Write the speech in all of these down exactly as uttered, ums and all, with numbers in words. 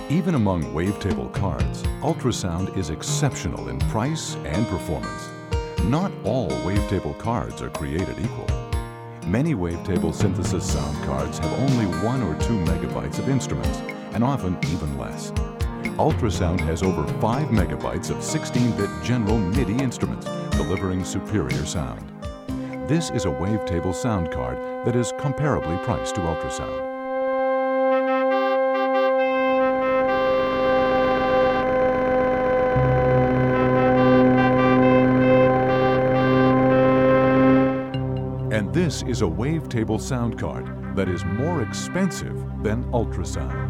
Even among wavetable cards, ultrasound is exceptional in price and performance. Not all wavetable cards are created equal. Many wavetable synthesis sound cards have only one or two megabytes of instruments, and often even less. Ultrasound has over five megabytes of sixteen bit general MIDI instruments, delivering superior sound. This is a wavetable sound card that is comparably priced to ultrasound. And this is a wavetable sound card that is more expensive than ultrasound.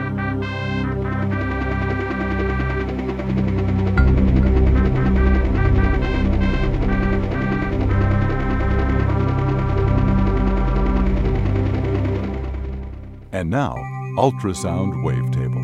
And now, ultrasound wavetable.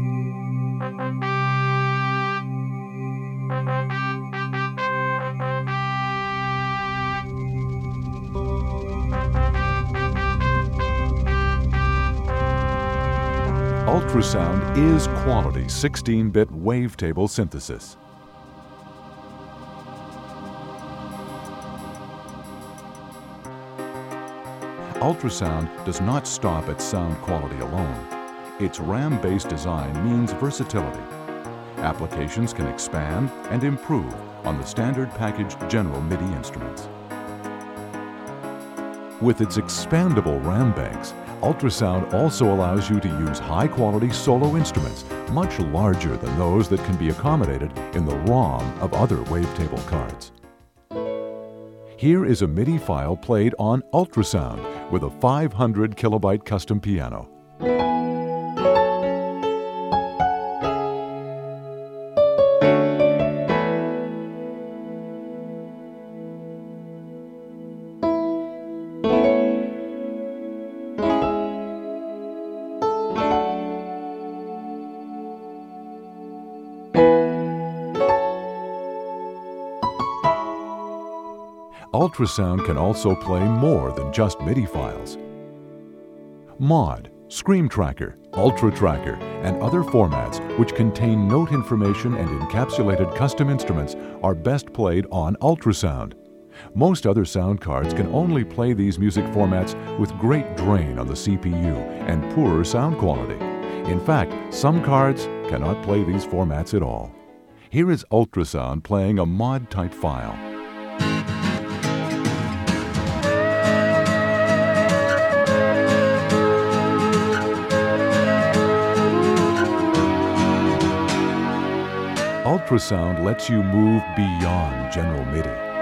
Ultrasound is quality sixteen bit wavetable synthesis. Ultrasound does not stop at sound quality alone. Its RAM-based design means versatility. Applications can expand and improve on the standard packaged general MIDI instruments. With its expandable RAM banks, ultrasound also allows you to use high-quality solo instruments, much larger than those that can be accommodated in the ROM of other wavetable cards. Here is a MIDI file played on ultrasound with a five hundred kilobyte custom piano. Ultrasound can also play more than just MIDI files. Mod, Scream Tracker, Ultra Tracker, and other formats which contain note information and encapsulated custom instruments are best played on ultrasound. Most other sound cards can only play these music formats with great drain on the C P U and poorer sound quality. In fact, some cards cannot play these formats at all. Here is ultrasound playing a mod-type file. Ultrasound lets you move beyond general MIDI.